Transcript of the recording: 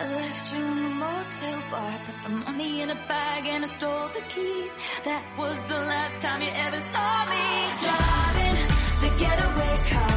I left you in the motel bar, put the money in a bag and I stole the keys. That was the last time you ever saw me driving the getaway car.